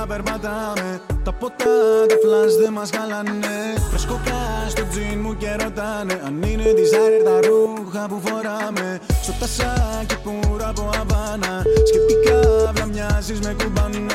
περπατάμε. Τα ποτά, τα φλας δεν μας χαλάνε. Φρεσκοκά στο τζιν μου και ρωτάνε αν είναι designer τα ρούχα που φοράμε. Στο τασάκι πουρα από Αβάνα, σχετικά βλαμιάζεις με κουμπάνα.